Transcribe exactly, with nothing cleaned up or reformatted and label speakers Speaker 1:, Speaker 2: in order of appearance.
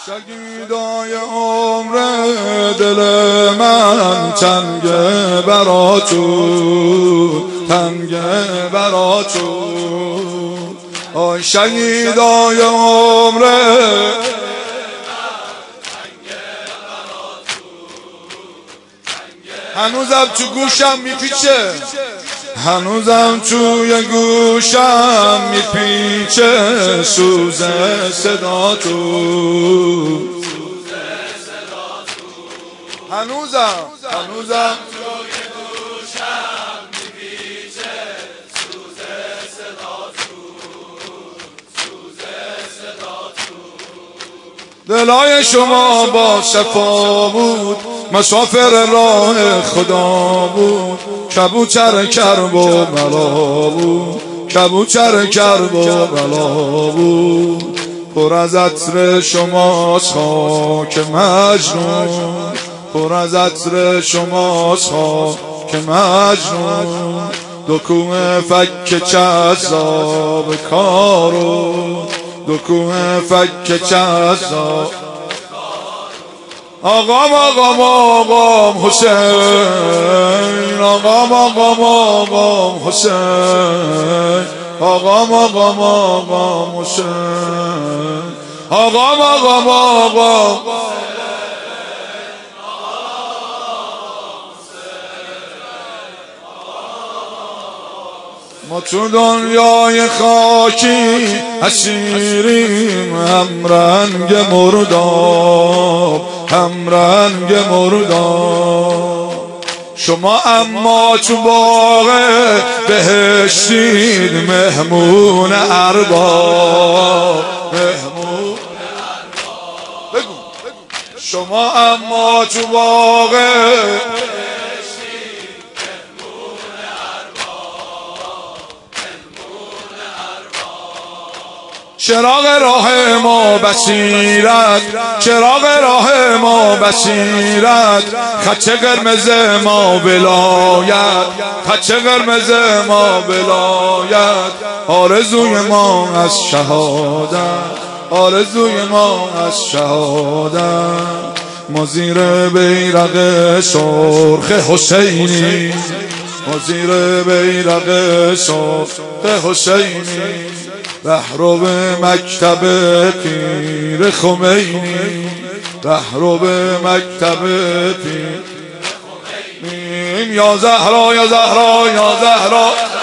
Speaker 1: شهیدای عمر دل من تنگه براتون، تنگه براتون. آی شهیدای عمر هنوزم تو گوشم میپیچه، هنوزم توی گوشم میپیچه سوز صدا تو، هنوزم هنوزم توی گوشم میپیچه سوز صدا تو، سوز صدا تو. دلای شما با صفا بود، مسافر راه خدا بود، کبوتر کرب و بلا بود، کبوتر کرب و بلا بود. پر از عطر شماست خاک مجنون، پر از عطر شماست خاک مجنون. دکوه فک جذاب کارو، دکوه فک جذاب. آقام آقام آقام حسین، آقام آقام آقام حسین، آقام آقام آقام حسین، آقام آقام آقام. ما تو دنیای خاکی اسیریم، هم رنگ مرداب، هم رنگ مرداب. شما اما تو باغ بهشتید، مهمون ارباب، مهمون ارباب. بگو شما اما تو باغ چراغ راه ما بصیرت، چراغ راه ما بصیرت. خط قرمز ما ولایت، خط قرمز ما ولایت. آرزوی ما از شهادت، آرزوی ما از شهادت. ما زیر بیرق سرخ حسینی، ما زیر بیرق سرخ حسینی. رهرو به مکتب پیر خمینی، رهرو به مکتب پیر خمینی. یا زهرا یا زهرا یا زهرا